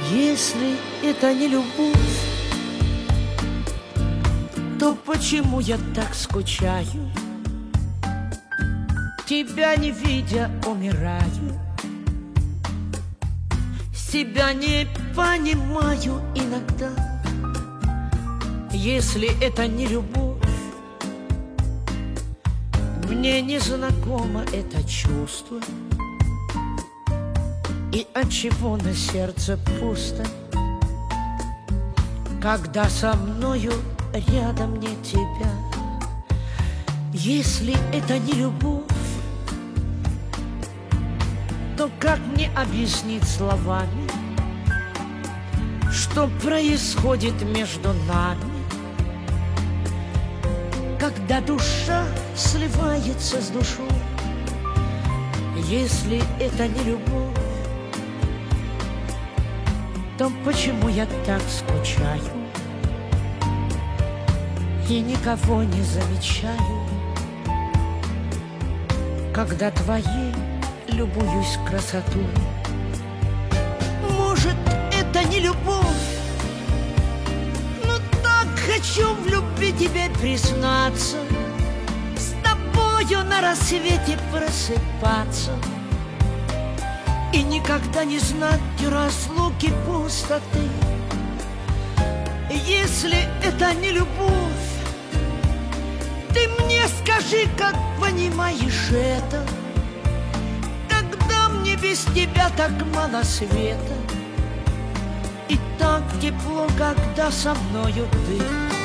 Если это не любовь, то почему я так скучаю? Тебя не видя, умираю. Себя не понимаю иногда. Если это не любовь, мне не знакомо это чувство. И отчего на сердце пусто, когда со мною рядом нет тебя? Если это не любовь, то как мне объяснить словами, что происходит между нами, когда душа сливается с душой? Если это не любовь, то почему я так скучаю и никого не замечаю, когда твоей любуюсь красотой? Может, это не любовь, но так хочу в любви тебе признаться, с тобою на рассвете просыпаться и никогда не знать разлуки, пустоты. Если это не любовь, ты мне скажи, как понимаешь это, когда мне без тебя так мало света и так тепло, когда со мною ты.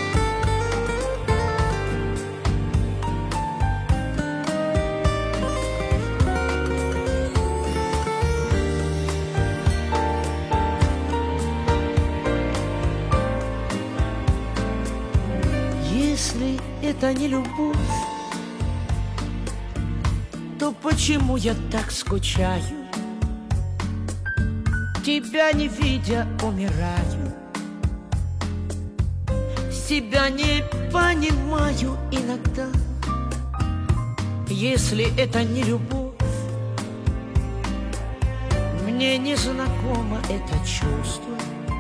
Если это не любовь, то почему я так скучаю? Тебя не видя, умираю. Себя не понимаю иногда. Если это не любовь, мне не знакомо это чувство.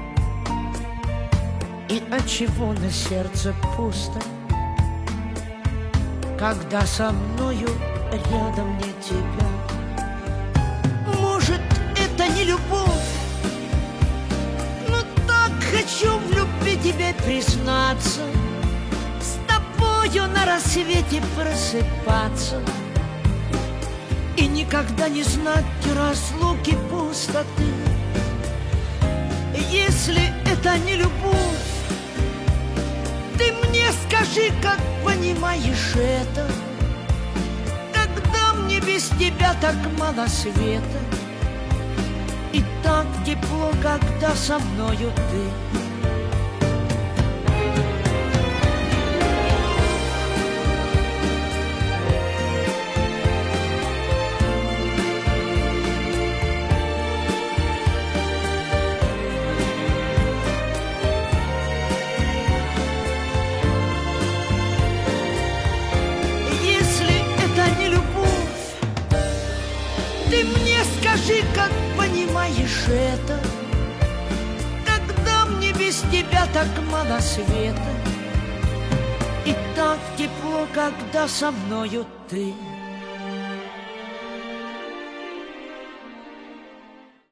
И отчего на сердце пусто, когда со мною рядом нет тебя? Может, это не любовь, но так хочу в любви тебе признаться, с тобою на рассвете просыпаться и никогда не знать разлуки, пустоты. Если это не любовь, ты мне скажи, как понимаешь это, когда мне без тебя так мало света и так тепло, когда со мною ты. Ты мне скажи, как понимаешь это, когда мне без тебя так мало света и так тепло, когда со мною ты.